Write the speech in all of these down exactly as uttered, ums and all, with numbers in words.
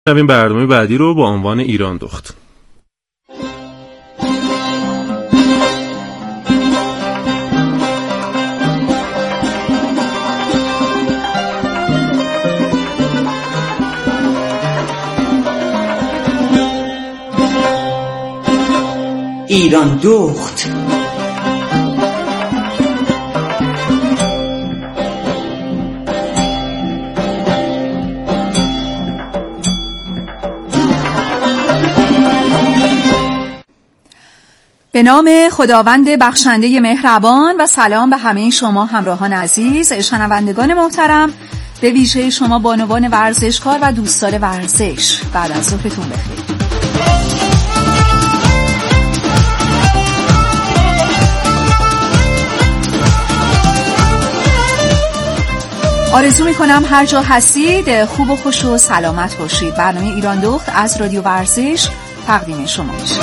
این برنامه بعدی رو با عنوان ایران دخت. ایران دخت. به نام خداوند بخشنده مهربان و سلام به همه شما همراهان عزیز، شنوندگان محترم، به ویژه شما بانوان ورزشکار و دوستان ورزش. بعد از ظهرتون بخیر. آرزو میکنم هر جا هستید خوب و خوش و سلامت باشید. برنامه ایران دخت از رادیو ورزش تقدیم شما میشه.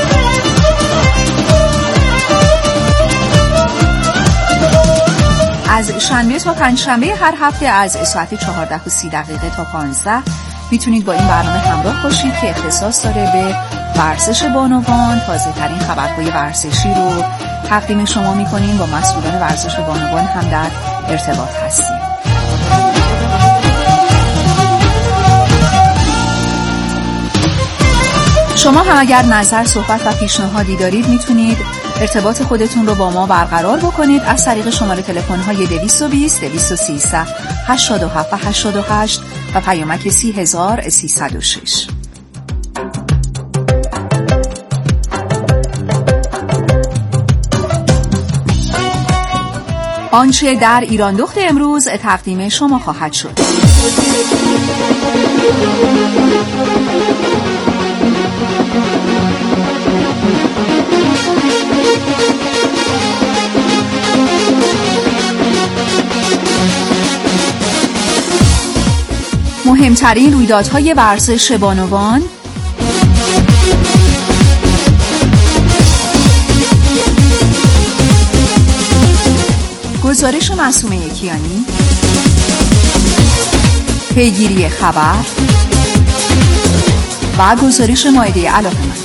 از شنبه تا پنجشنبه هر هفته از ساعت چهارده و سی دقیقه تا پانزده میتونید با این برنامه همراه باشید که اختصاص داره به ورزش بانوان. تازه ترین خبرهای ورزشی رو تقدیم شما میکنیم. با مسئولان ورزش بانوان هم در ارتباط هستیم. شما هم اگر نظر، صحبت و پیشنهادی دارید میتونید ارتباط خودتون رو با ما برقرار بکنید از طریق شماره تلفن های دویست و بیست دویست و سیزده هشتاد و هفت هشتاد و هشت و پیامک سی هزار سیصد و شش. آنچه در ایران دخت امروز تقدیم شما خواهد شد. مهمترین رویدادهای ورزش بانوان، گزارش معصومه کیانی، پیگیری خبر و گزارش مائده علاقه‌مند.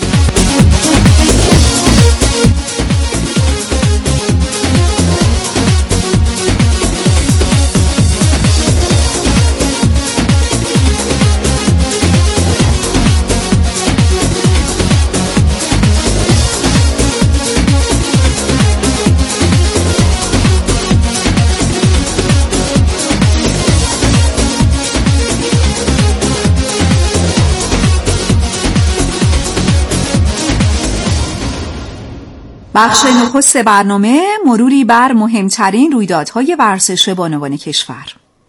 بخش نخست برنامه، مروری بر مهمترین رویدادهای ورزش بانوان کشور.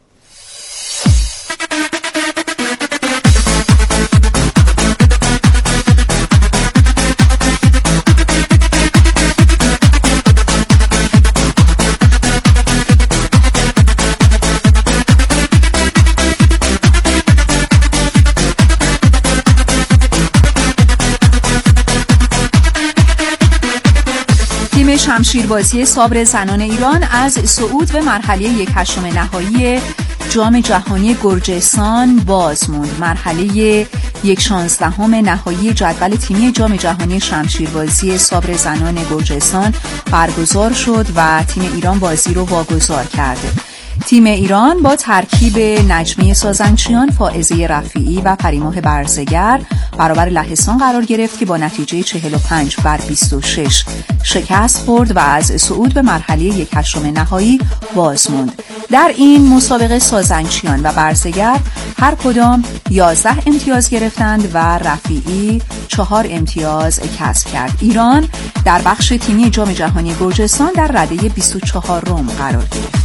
شمشیربازی سابر زنان ایران از صعود به مرحله یک هشتم نهایی جام جهانی گرجستان باز موند. مرحله یک شانزدهم نهایی جدول تیمی جام جهانی شمشیربازی سابر زنان گرجستان برگزار شد و تیم ایران بازی رو واگذار کرده. تیم ایران با ترکیب نجمه سازنچیان، فائزه رفیعی و پریماه برزگر برابر لهستان قرار گرفت که با نتیجه چهل و پنج بر بیست و شش شکست خورد و از صعود به مرحله یک هشتم نهایی باز موند. در این مسابقه سازنچیان و برزگر هر کدام یازده امتیاز گرفتند و رفیعی چهار امتیاز کسب کرد. ایران در بخش تیمی جام جهانی گرجستان در رده بیست و چهارم قرار گرفت.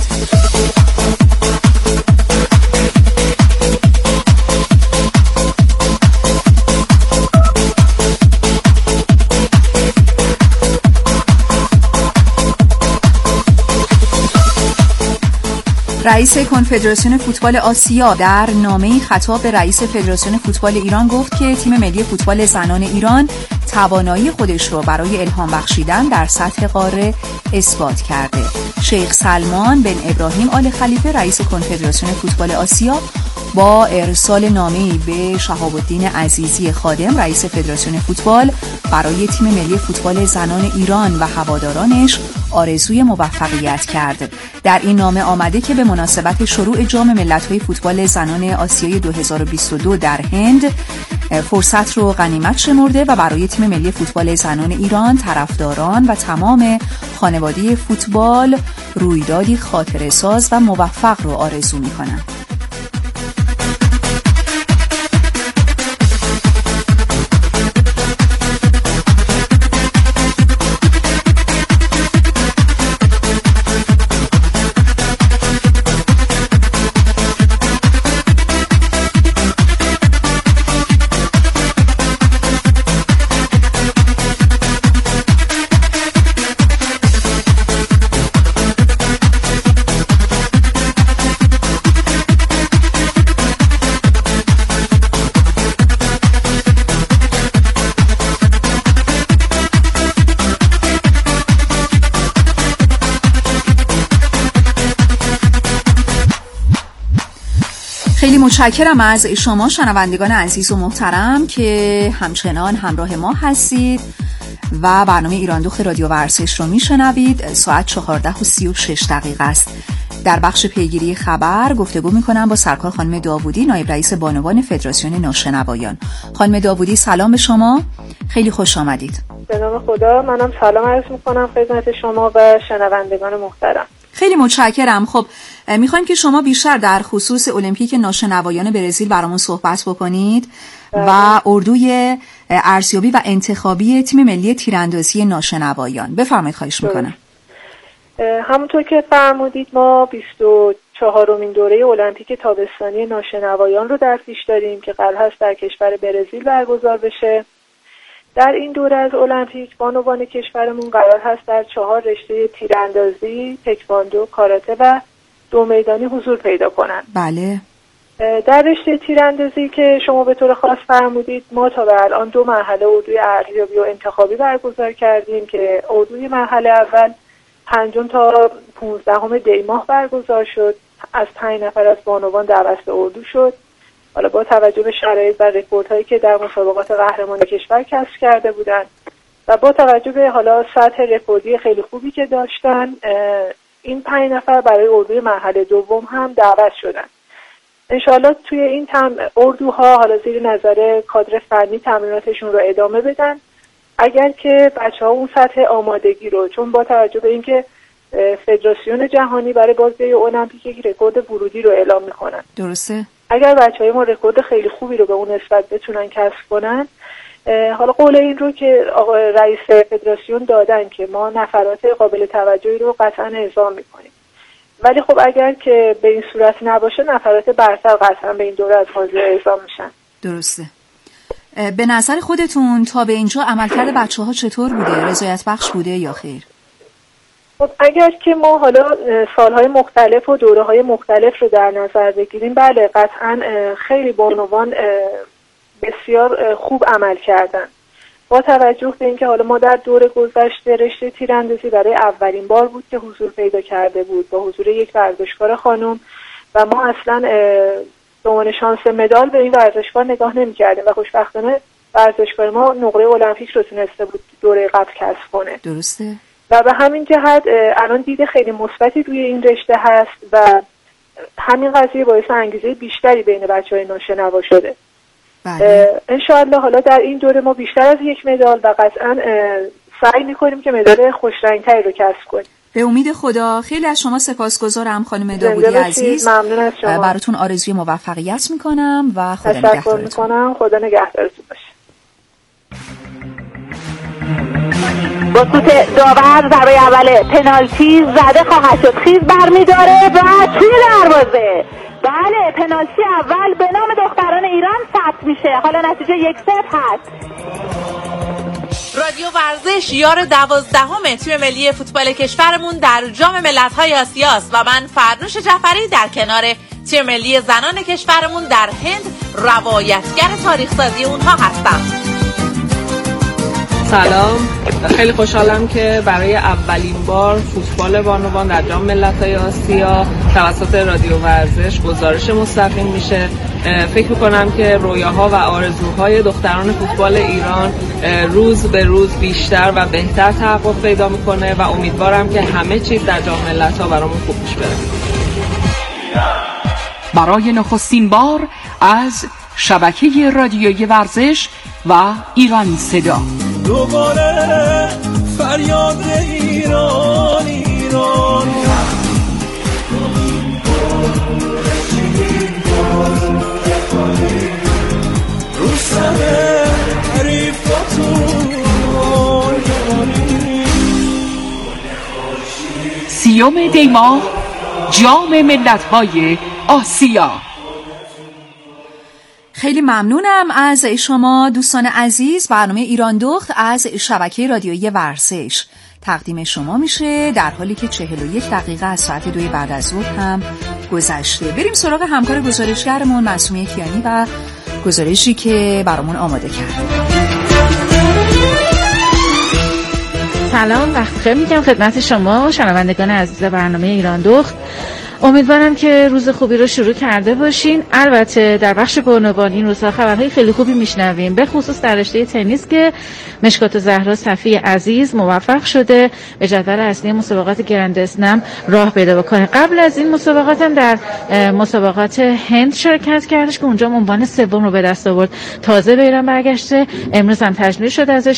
رئیس کنفدراسیون فوتبال آسیا در نامه‌ای خطاب به رئیس فدراسیون فوتبال ایران گفت که تیم ملی فوتبال زنان ایران توانایی خودش رو برای الهام بخشیدن در سطح قاره اثبات کرده. شیخ سلمان بن ابراهیم آل خلیفه رئیس کنفدراسیون فوتبال آسیا با ارسال نامه‌ای به شهاب الدین عزیزی خادم رئیس فدراسیون فوتبال برای تیم ملی فوتبال زنان ایران و هوادارانش آرزوی موفقیت کرد. در این نامه آمده که به مناسبت شروع جام ملت‌های فوتبال زنان آسیای دو هزار و بیست و دو در هند فرصت رو غنیمت شمرده و برای تیم ملی فوتبال زنان ایران، طرفداران و تمام خانواده فوتبال رویدادی خاطره‌ساز و موفق رو آرزو می‌کنم. خیلی متشکرم از شما شنوندگان عزیز و محترم که همچنان همراه ما هستید و برنامه ایران دخت رادیو ورزش رو میشنوید. ساعت چهارده و سی و شش دقیقه است. در بخش پیگیری خبر گفتگو میکنم با سرکار خانم داوودی، نایب رئیس بانوان فدراسیون ناشنوایان. خانم داوودی سلام به شما، خیلی خوش آمدید. به نام خدا، منم سلام عرض میکنم خدمت شما و شنوندگان محترم. خیلی متشکرم. خب میخوایم که شما بیشتر در خصوص المپیک ناشنوایان برزیل برامون صحبت بکنید و اردوی ارزیابی و انتخابی تیم ملی تیراندازی ناشنوایان. بفرمایید، خواهش میکنم. همونطور که فرمودید ما بیست و چهارمین دوره المپیک تابستانی ناشنوایان رو در پیش داریم که قرار هست در کشور برزیل برگزار بشه. در این دوره از المپیک بانوان کشورمون قرار هست در چهار رشته تیراندازی، تکواندو، کاراته و دو میدانی حضور پیدا کنند. بله. در رشته تیراندازی که شما به طور خاص فرمودید، ما تا به الان دو مرحله اردوی ارزیابی و انتخابی برگزار کردیم که اردوی مرحله اول پنجم تا پانزدهم دی ماه برگزار شد. از پنج نفر از بانوان دعوت به اردو شد. حالا با توجه به شرایط و رکوردهایی که در مسابقات قهرمان کشور کسب کرده بودند و با توجه به حالا سطح رکوردی خیلی خوبی که داشتن، این پنج نفر برای اردوی مرحله دوم هم دعوت شدن. انشالله توی این تم اردوها حالا زیر نظر کادر فنی تمریناتشون رو ادامه بدن. اگر که بچه‌ها اون سطح آمادگی رو، چون با توجه به اینکه فدراسیون جهانی برای بازی المپیک یک رکورد ورودی رو اعلام میکنن، درسته، اگر بچه‌های ما رکورد خیلی خوبی رو به اون نسبت بتونن کسب کنن، حالا قول این رو که آقای رئیس فدراسیون دادن که ما نفرات قابل توجهی رو قطعا اعزام میکنیم. ولی خب اگر که به این صورت نباشه، نفرات برتر قطعا به این دوره از حاضر اعزام میشن. درسته. به نظر خودتون تا به اینجا عملکرد بچه‌ها چطور بوده؟ رضایت بخش بوده یا خیر؟ خب اگر که ما حالا سالهای مختلف و دوره‌های مختلف رو در نظر بگیریم، بله قطعا خیلی بانوان بسیار خوب عمل کردن. با توجه به اینکه حالا ما در دور گذشته رشته تیراندازی برای اولین بار بود که حضور پیدا کرده بود با حضور یک ورزشکار خانم و ما اصلا به عنوان شانس مدال به این ورزشکار نگاه نمی‌کردیم و خوشبختانه ورزشکار ما نقره المپیک رو تونسته بود دوره قبل کسب کنه. درسته. و به همین جهت الان دید خیلی مثبتی روی این رشته هست و همین قضیه باعث انگیزه بیشتری بین بچه‌های ناشنوا شده. بله. انشاءالله حالا در این دوره ما بیشتر از یک مدال و قطعا سعی می‌کنیم که مدال خوشرنگ‌تری رو کسب کنیم. به امید خدا. خیلی از شما سپاسگزارم خانم داوودی عزیز. ممنون از شما. براتون آرزوی موفقیت می‌کنم و خدا نگهدارتون. تشکر می‌کنم. خدا نگهدارتون باشه. با سوت داور ضربه اول پنالتی زده خواهد شد. خیز برمی‌داره و توی دروازه. بله، پنالتی اول به نام دختران ایران ثبت میشه. حالا نتیجه یک صفر هست. رادیو ورزش یار دوازدهم تیم ملی فوتبال کشورمون در جام ملت‌های آسیاست و من فرنوش جعفری در کنار تیم ملی زنان کشورمون در هند روایتگر تاریخ‌سازی اونها هستم. سلام، خیلی خوشحالم که برای اولین بار فوتبال بانوان در جام ملت‌های آسیا توسط رادیو ورزش گزارش مستقیم میشه. فکر میکنم که رویاها و آرزوهای دختران فوتبال ایران روز به روز بیشتر و بهتر تحقق پیدا میکنه و امیدوارم که همه چیز در جام ملت‌ها برامون خوب پیش بره. برای نخستین بار از شبکه رادیویی ورزش و ایران صدا دوباره فریاد ایران ایران رو سمه حریفتون سیوم دیماه جام ملت‌های آسیا. خیلی ممنونم از شما دوستان عزیز. برنامه ایران دخت از شبکه رادیویی ورزش تقدیم شما میشه در حالی که چهل و یک دقیقه از ساعت دوی بعد از ظهر هم گذشته. بریم سراغ همکار گزارشگرمون معصومه کیانی و گزارشی که برامون آماده کرد. سلام، وقت بخیر میگم خدمت شما شنوندگان عزیز برنامه ایران دخت. امیدوارم که روز خوبی رو شروع کرده باشین. البته در بخش بانوان این روزها خبرهای خیلی خوبی میشنویم، به خصوص در رشته تنیس که مشکات زهرا صفی عزیز موفق شده به جدول اصلی مسابقات گرند اسلم راه پیدا بکنه. قبل از این مسابقات هم در مسابقات هند شرکت کردش که اونجا عنوان سوم رو به دست آورد. تازه به ایران برگشته، امروز هم تجلیل شد ازش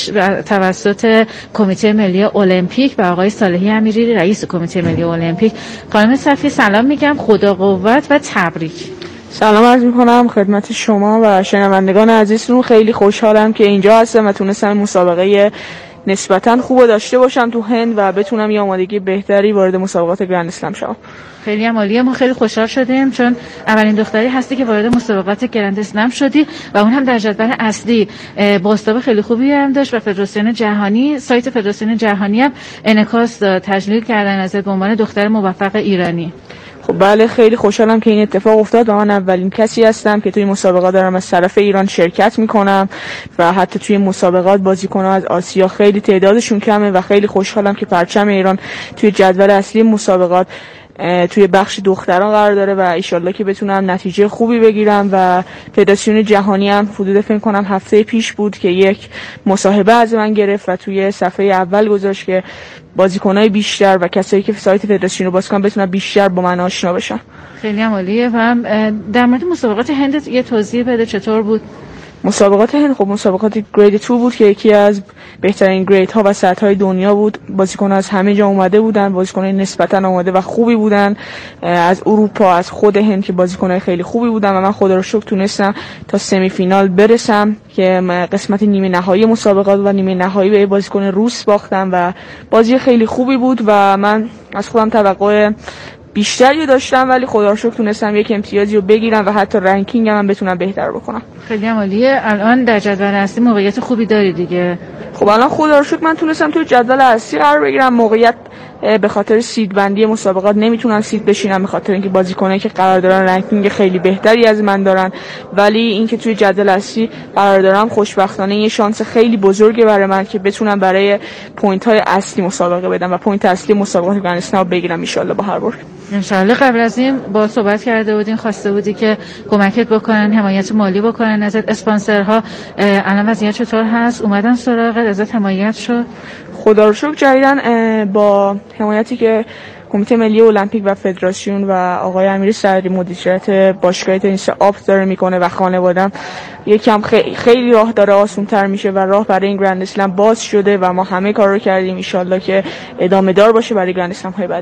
توسط کمیته ملی المپیک و آقای صالحی امیری رئیس کمیته ملی المپیک. خانم صفی سلام میگم، خدا قوت و تبریک. سلام عرض میکنم خدمت شما و شنوندگان عزیزتون. خیلی خوشحالم که اینجا هستم و تونستم مسابقه نسبتاً خوب داشته باشم تو هند و بتونم یه آمادگی بهتری وارد مسابقات گرند اسلم شم. خیلی عالیه، ما خیلی خوشحال شدیم چون اولین دختری هستی که وارد مسابقات گرند اسلم شدی و اون هم در جدول اصلی. بازتاب خیلی خوبی هم داشت و فدراسیون جهانی، سایت فدراسیون جهانی هم انعکاس داد، تجلیل کردن ازت به عنوان دختر موفق ایرانی. خب بله، خیلی خوشحالم که این اتفاق افتاد و من اولین کسی هستم که توی مسابقات دارم از طرف ایران شرکت میکنم و حتی توی مسابقات بازیکن‌ها از آسیا خیلی تعدادشون کمه و خیلی خوشحالم که پرچم ایران توی جدول اصلی مسابقات توی بخش دختران قرار داره و ایشالله که بتونم نتیجه خوبی بگیرم. و فدراسیون جهانی هم حدود فکر کنم هفته پیش بود که یک مصاحبه از من گرفت و توی صفحه اول گذاشت که بازیکنای بیشتر و کسایی که سایت فدراسیون رو باز کنن بتونن بیشتر با من آشنا بشن. خیلی عالیه. و در مورد مسابقات هند یه توضیح بده، چطور بود؟ مسابقات هند خب مسابقات گرید دو بود که یکی از بهترین گرید ها و سطح های دنیا بود. بازیکن‌ها از همه جا اومده بودن، بازیکن‌های نسبتاً اومده و خوبی بودن از اروپا، از خود هند که بازیکن‌های خیلی خوبی بودن و من خدا رو شکر تونستم تا سمی فینال برسم که قسمت نیمه نهایی مسابقات و نیمه نهایی به بازیکن روس باختم و بازی خیلی خوبی بود و من از خودم توقع بیشتری داشتم ولی خدا رو شکر تونستم یک امتیازی رو بگیرم و حتی رنکینگ هم بتونم بهتر بکنم. خیلی عالیه. الان در جدول اصلی موقعیت خوبی داری دیگه. خب الان خدا رو شکر من تونستم توی جدول اصلی قرار بگیرم. موقعیت به خاطر سید بندی مسابقات نمیتونم سید بشینم به خاطر اینکه بازیکنایی که قرار دارن رنکینگ خیلی بهتری از من دارن، ولی اینکه توی جدول اصلی قرار دارم خوشبختانه یه شانس خیلی بزرگه برای من که بتونم برای پوینت های اصلی مسابقه بدم و پوینت اصلی مسابقات گرند اسلم رو بگیرم ان شاءالله با هر بار. ان شاءالله. قبل از این با صحبت کرده بودین، خواسته بودی که کمکت بکنن، حمایت مالی بکنن ازت، اسپانسرها. الان وضعیت چطور هست؟ اومدن سراغت، ازت حمایت شد؟ خدا رو شکر جدیداً با حمایتی که کمیته ملی المپیک و فدراسیون و آقای امیری صدری مدیریت باشگاه تنیس آپت داره میکنه و خانواده‌ام یکم خیلی خیلی راه داره آسان‌تر میشه و راه برای این گرند اسلم باز شده و ما همه کار رو کردیم ان شاءالله که ادامه دار باشه برای گرند اسلم های بعدی.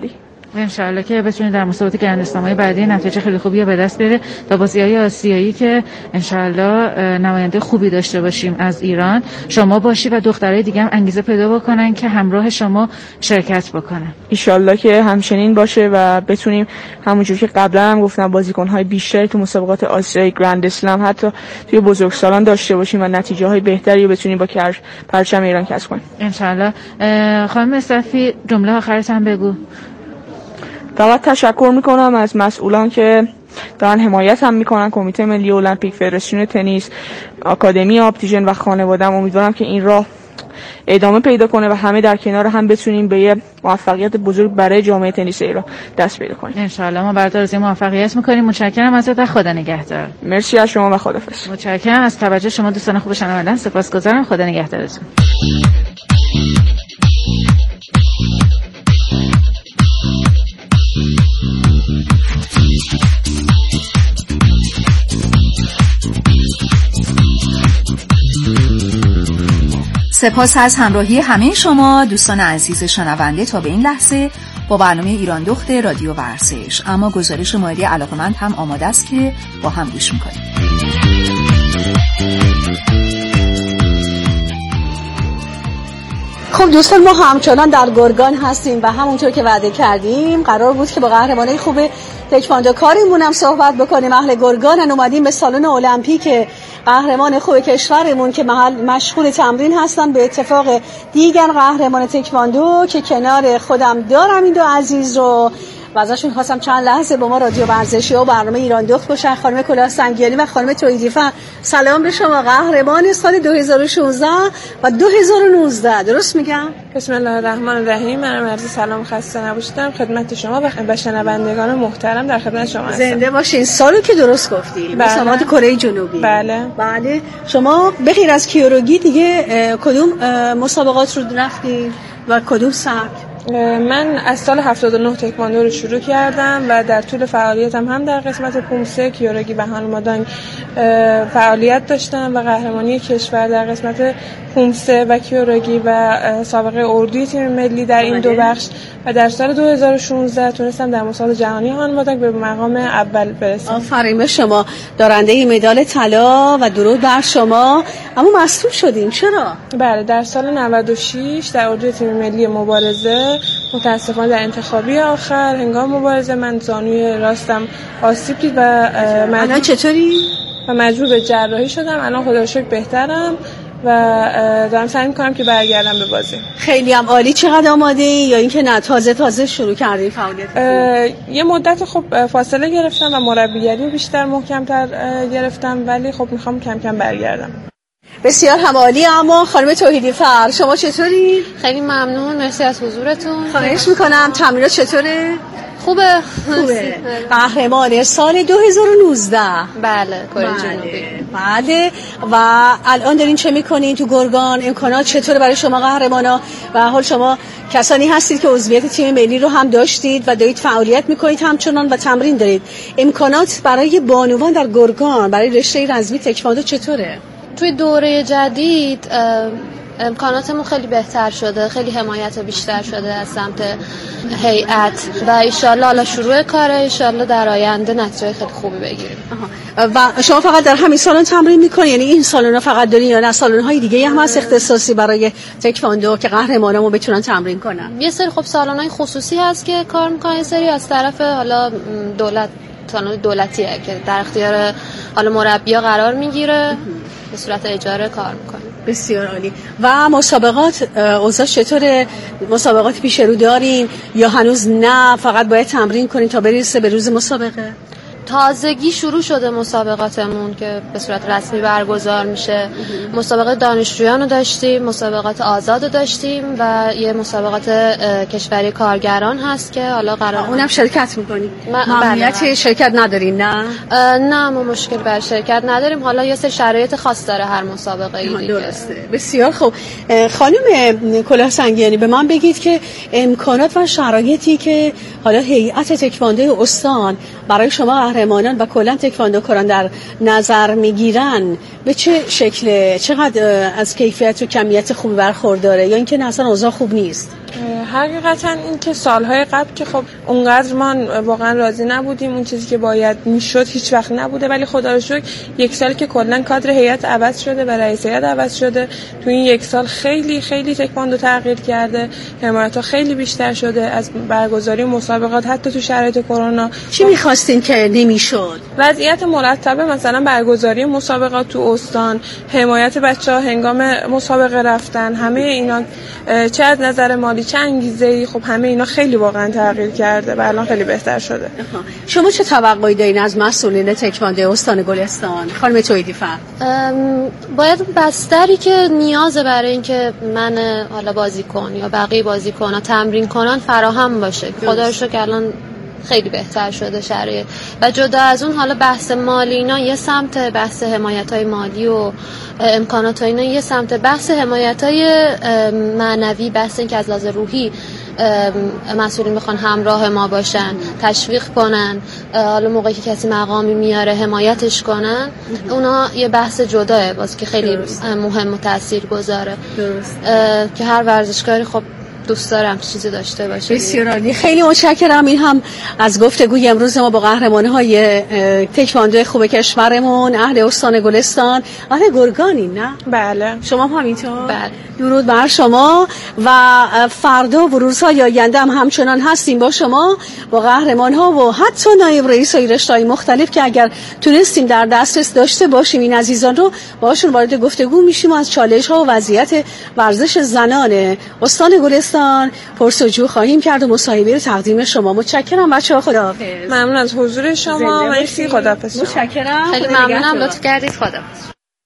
ان شاء الله که بتونید در مسابقات گرند اسلام‌های بعدی نتیجه خیلی خوبی به دست بیاره تا بازی‌های آسیایی که ان شاء الله نماینده خوبی داشته باشیم از ایران شما باشی و دخترای دیگه هم انگیزه پیدا بکنن که همراه شما شرکت بکنن. ان شاء الله که همچنین باشه و بتونیم همونجوری که قبلا هم گفتم بازیکن‌های بیشتری تو مسابقات آسیایی گرند اسلم حتی توی بزرگسالان داشته باشیم و نتیجه‌های بهتری رو بتونیم با پرچم ایران کسب کنیم ان شاء الله. خانم صفی جمله آخرت هم بگو. فقط تشکر میکنم از مسئولان که دارن حمایت هم میکنن، کمیته ملی المپیک، فدراسیون تنیس، آکادمی آپتیژن و خانواده‌ام. امیدوارم که این راه ادامه پیدا کنه و همه در کنار هم بتونیم به یه موفقیت بزرگ برای جامعه تنیس ایران دست پیدا کنیم ان شاء الله. ما برات آرزوی موفقیت میکنیم. متشکرم ازت و خدا نگهدار. مرسی از شما و خداحافظ. متشکرم از توجه شما دوستان خوب شنوندگان. سپاسگزارم. خدا نگهدارتون. سپاس از همراهی همه شما دوستان عزیز شنونده تا به این لحظه با برنامه ایران دخت رادیو ورزش. اما گزارش مورد علاقمند هم آماده است که با هم گوش میکنیم. خب دوستان ما همچنان در گرگان هستیم و همونطور که وعده کردیم قرار بود که با قهرمانای خوب تکواندو کاریمون هم صحبت بکنیم. اهل گرگان اومدیم به سالن المپیک قهرمان خوب کشورمون که محل مشغول تمرین هستن به اتفاق دیگر قهرمان تکواندو که کنار خودم دارم این دو عزیز رو و ازشون خواستم چند لحظه با ما رادیو ورزشی و برنامه ایران دخت باشن. خانم کلاه سنگیانی و خانم توحیدی‌فر، سلام به شما. قهرمان سال دو هزار و شانزده و دو هزار و نوزده درست میگم؟ بسم الله الرحمن الرحیم. من عرض سلام خسته نباشید خدمت شما و شنوندگان محترم در خدمت شما هستم. زنده باشین. سالو که درست گفتی مسابقات کره جنوبی. بله بله. شما بغیر از کیوروگی دیگه کدوم مسابقات رو رفتید و کدوم سبک؟ من از سال هفتاد و نه تکواندو رو شروع کردم و در طول فعالیتم هم در قسمت پومسه، کیوروگی و هانمادانگ فعالیت داشتم و قهرمانی کشور در قسمت پومسه و کیوروگی و سابقه اردوی تیم ملی در این دو بخش و در سال دو هزار و شانزده تونستم در مسابقات جهانی هانمادانگ به مقام اول برسم. آفرین به شما. دارنده مدال طلا و درود بر شما. اما مصدوم شدین چرا؟ بله در سال نود و شش در اردوی تیم ملی مبارزه متاسفانه در انتخابی آخر هنگام مبارزه من زانوی راستم آسیب دید و الان چطوری؟ و مجبور به جراحی شدم. الان خدا رو شکر بهترم و دارم سعی می‌کنم که برگردم به بازی. خیلی هم عالی. چقدر آماده ای یا اینکه نه تازه تازه شروع کردی فعالیت؟ یه مدت خب فاصله گرفتم و مربیگری بیشتر محکم‌تر گرفتم ولی خب می‌خوام کم کم برگردم. بسیار هم عالی. اما خانم توحیدی‌فر شما چطوری؟ خیلی ممنون. مرسی از حضورتون. خواهش می‌کنم. تمرینات چطوره؟ خوبه. خوبه. قهرمان سال دو هزار و نوزده. بله کره جنوبی. بله. و الان دارین چه میکنین تو گرگان؟ امکانات چطوره برای شما قهرمانا؟ و حال شما کسانی هستید که عضویت تیم ملی رو هم داشتید و دارید فعالیت میکنید همچنان و تمرین دارید. امکانات برای بانوان در گرگان برای رشته رزمی تکواندو چطوره؟ توی دوره جدید امکاناتمون خیلی بهتر شده، خیلی حمایت بیشتر شده از سمت هیئت و ایشالله حالا شروع کاره، ایشالله در آینده نتیجه خیلی خوبی بگیریم. و شما فقط در همین سالن تمرین میکنید؟ یعنی این سالن فقط دارین یا نه سالن‌های دیگه هم هست اختصاصی برای تکواندو که قهرمانامون بتونن تمرین کنن؟ یه سری خب سالن‌های خصوصی هست که کار میکنن، یه سری از طرف حالا دولت سالن دولتیه که در اختیار حالا مربی‌ها قرار میگیره، به صورت اجاره کار میکنه. بسیار عالی. و مسابقات اوضاع چطوره؟ مسابقات پیش رو دارین یا هنوز نه فقط باید تمرین کنین تا برسه به روز مسابقه؟ تازگی شروع شده مسابقاتمون که به صورت رسمی برگزار میشه. مسابقات دانشجویان رو داشتیم، مسابقات آزاد رو داشتیم و یه مسابقات کشوری کارگران هست که حالا قرار اونم شرکت میکنیم. ممنوعیت شرکت ندارین نه؟ نه ما مشکل بر شرکت نداریم. حالا یه سری شرایط خاص داره هر مسابقه ای دیگه. درسته. بسیار خوب. خانم کلاه سنگیانی به من بگید که امکانات و شرایطی که حالا هیئت تکواندو استان برای شما قهرمانان و کلا تکواندوکاران در نظر میگیرن به چه شکله؟ چقدر از کیفیت و کمیت خوبی برخورداره یا اینکه اصلا اوضاع خوب نیست؟ حقیقتا این که سالهای قبل که خب اونقدر ما واقعا راضی نبودیم، اون چیزی که باید میشد هیچ وقت نبوده، ولی خدا رو شکر یک سال که کلا کادر هیئت عوض شده و رئیس هیئت عوض شده، تو این یک سال خیلی خیلی تکواندو تغییر کرده، حمایت‌ها خیلی بیشتر شده از برگزاری مسابقات حتی تو شرایط کرونا. چی می‌خواستین که نمیشد؟ وضعیت مرتبه، مثلا برگزاری مسابقات تو استان، حمایت بچه‌ها هنگام مسابقه رفتن، همه اینا چه از نظر مالی چه انگیزه‌ای، خب همه اینا خیلی واقعا تغییر کرده و الان خیلی بهتر شده. شما چه توقعی دارین از مسئولین تکواندو استان گلستان؟ خانم توحیدی فر، باید بستری که نیازه برای اینکه من حالا بازیکن یا بقیه بازیکن‌ها تمرین کنن فراهم باشه. خدا رو شکر الان خیلی بهتر شده شرایط و جدا از اون حالا بحث مالی اینا یه سمت، بحث حمایت‌های مالی و امکانات اینا یه سمت، بحث حمایت‌های معنوی، بحث این که از لحاظ روحی مسئولین میخوان همراه ما باشن، تشویق کنن، حالا موقعی که کسی مقامی میاره حمایتش کنن، اونا یه بحث جداه باز که خیلی درست. مهم و تاثیرگذاره که هر ورزشکاری خب دوست دارم چیزی داشته باشه. بسیار عالی، خیلی متشکرم. این هم از گفتگوی امروز ما با قهرمان‌های تکواندو خوب کشورمون، اهل استان گلستان، اهل گرگانی. نه بله، شما هم همینطور؟ بله. درود بر شما و فردا و روزهای آینده هم همچنان هستیم با شما، با قهرمان‌ها و حتی نایب رئیس های رشته‌های مختلف که اگر تونستیم در دسترس داشته باشیم این عزیزان رو باشون وارد گفتگو میشیم و از چالش‌ها و وضعیت ورزش زنان استان گلستان پرسجو خواهیم کرد و مصاحبه رو تقدیم شما. متشکرم بچه‌ها، خداحافظ. ممنون از حضور شما. مرسی، خداحافظ. متشکرم، خیلی ممنونم، لطف کردید. خداحافظ.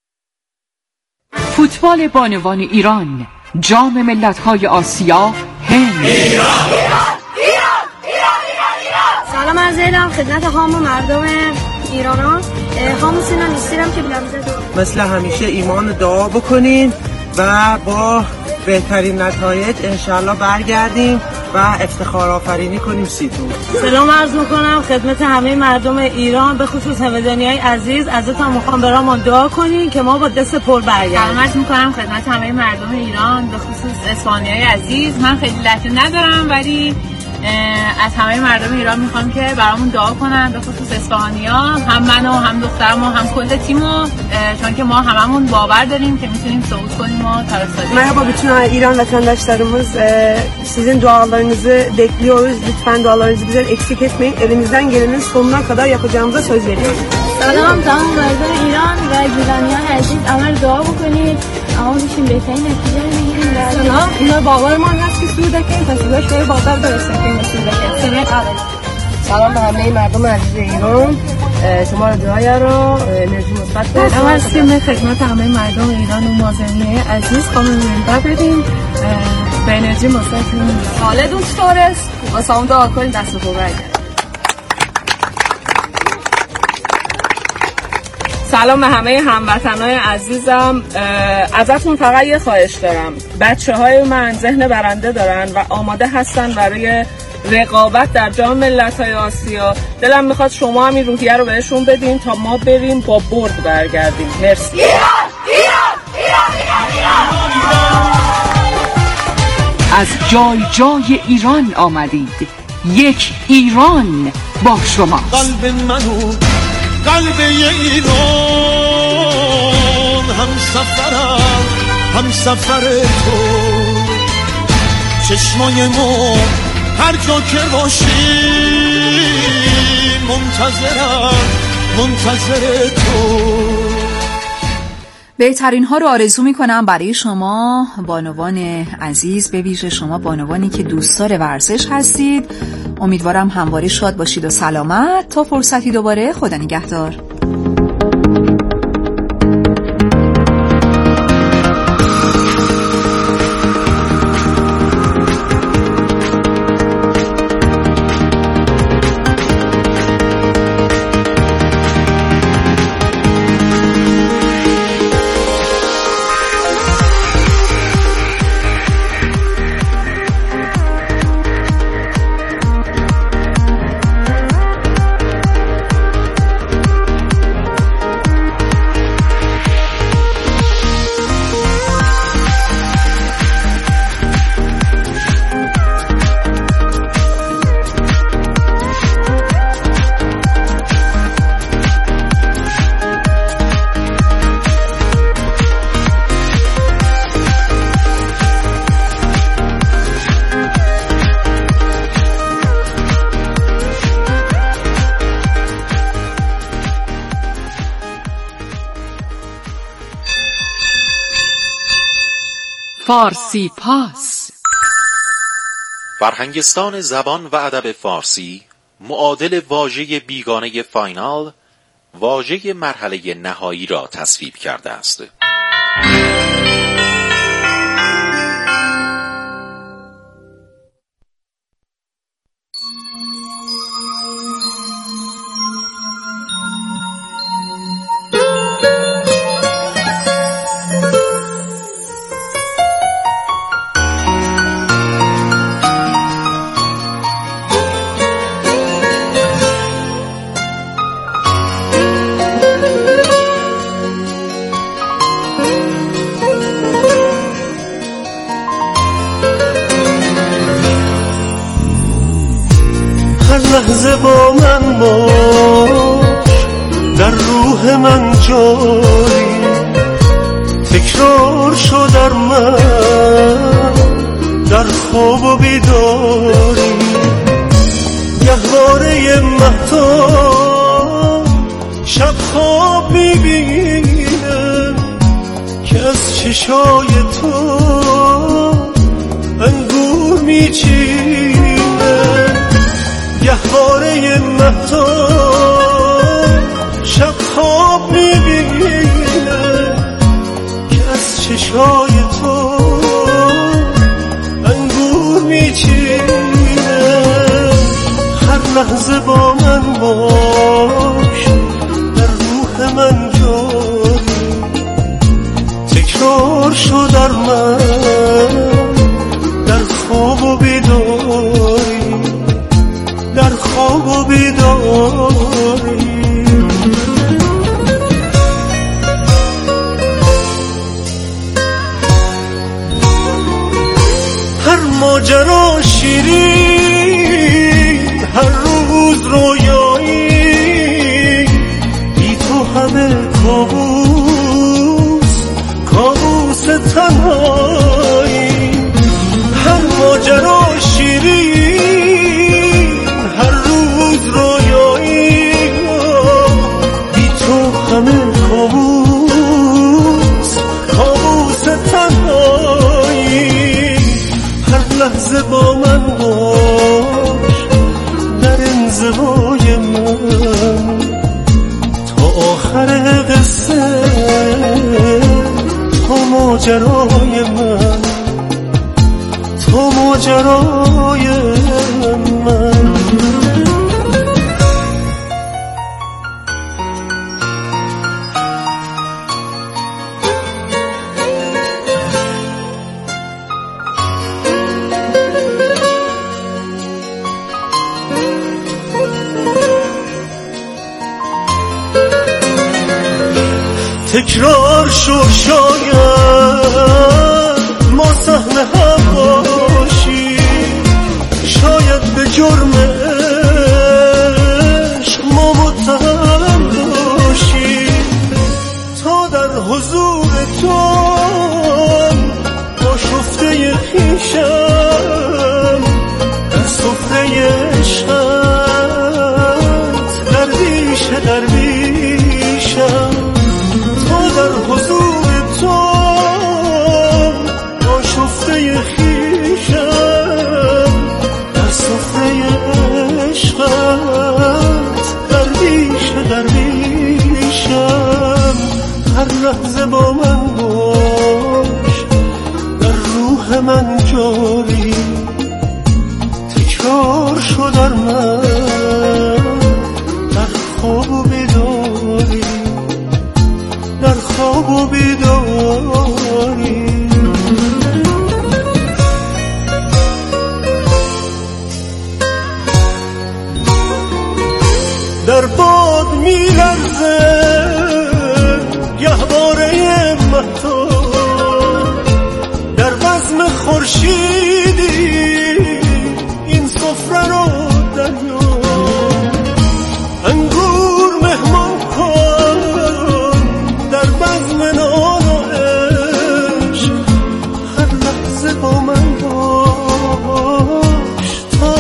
فوتبال بانوان ایران، جام ملت‌های آسیا، هند. ایران ایران ایران سلام عرض ادب خدمت خام مردم ایران ها. خام سینا نیستیرم که بلمزه مثل همیشه ایمان دعا بکنین و با بهترین نتایج انشالله برگردیم و افتخار آفرینی کنیم سیتون. سلام عرض میکنم خدمت همه مردم ایران، به خصوص همدانیای عزیز. ازتون میخوام برامون دعا کنین که ما با دست پر برگردیم. سلام عرض میکنم خدمت همه مردم ایران، به خصوص اسپانیای عزیز. من خیلی لهجه ندارم ولی از همه مردم ایران میخوام که برامون دعا کنن، به خصوص اسپانیا، هم من و هم دخترم و هم کل تیمو، چون که ما هممون باور داریم که میتونیم صعود کنیم و ترساییم. Merhaba bütün İran vatandaşlarımız, sizin dualarınızı bekliyoruz. Lütfen dualarınızı bize eksik etmeyin. Elimizden gelenin sonuna kadar yapacağımıza söz veriyoruz. سلام تمام مردم ایران و گیلانیان عزیز، عمل دعا بکنید اما بشیم بهترین نتیجه رو بگیریم. سلام، اینا باورمان هست که سعودکیم، پس باش باید باور برسیم که سعودکیم. سلام قابل. سلام به همه مردم عزیز ایران، شما رو دعایا رو انرژی مثبت بدید. اول سیم خدمت همه مردم ایران و مازنیه عزیز خانم منبر بدیم به انرژی مثبت. حالتون چطوره است؟ واسه اون دعا کنید دست رو برگردید. سلام به همه هموطنای عزیزم، ازتون فقط یه خواهش دارم. بچه های من ذهن برنده دارن و آماده هستن برای رقابت در جام ملت‌های آسیا. دلم میخواد شما هم این روحیه رو بهشون بدین تا ما بریم با برد برگردیم. مرسی. ایران ایران ایران ایران ایران. از جای جای ایران آمدید، یک ایران با شما. قلب منو قلب ایران، هم سفرم هم سفر تو، چشمای ما هر جا که باشی منتظرم منتظر تو. بهترین ها رو آرزو می کنم برای شما بانوان عزیز، به ویژه شما بانوانی که دوستدار ورزش هستید. امیدوارم همواره شاد باشید و سلامت. تا فرصتی دوباره، خدا نگهدار. فارسی پاس. فرهنگستان زبان و ادب فارسی معادل واژه بیگانه فاینال، واژه مرحله نهایی را تصویب کرده است. لحظه با من باش، در روح من جاری، تکرار شد در من در خواب و بیداری. گهواره مهتاب شب خواب میبینه که از چشای تو انگور میچینه. گهواره مهتاب شب خواب میبینه که از چشای تو انگور میچینه. هر لحظه با من باش، در روح من جاری، تکرار شد در من در خواب و بیداری، در خواب و بیداری. هر ماجرا شیرین، هر روز رویایی، بی تو همه کابوس، کابوس تنهایی. هر ماجرا شیرین، هر روز رویایی، بی تو همه کابوس، کابوس تنهایی. هر لحظه با من باش، در انزوای من، تا آخر قصه، تا ماجرای من، تا ماجرای من. تکرار شو شاید ما سهم هم باشی، شاید به جرم عشق ما متهم باشی. تا در حضور تو آشفته خویشم، در سفره عشقت درویش درویشم. در حضور تو آشفته خویشم، در سفره عشقت درویش درویشم. هر لحظه با من باش، در روح من جاری، تکرار شد در من در خواب و بیداری، در خواب و بیداری. در باد میلرزه گهواره مهتاب، در بزم خورشیدی این سفره رو دریا. انگور مهمان کن در بزم نان و عشق، هر لحظه با من باش تا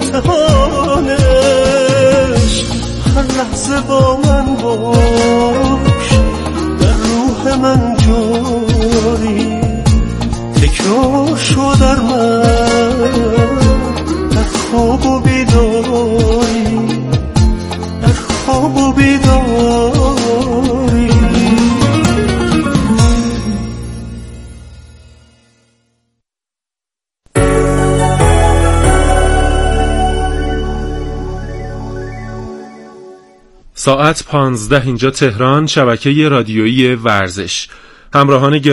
امتحانش. هر لحظه با من باش، در روح من جاری، تکرار پیدا شو در من، در خواب و بیداری، در خواب و بیداری. ساعت پانزده اینجا تهران، شبکه رادیویی ورزش. همراهان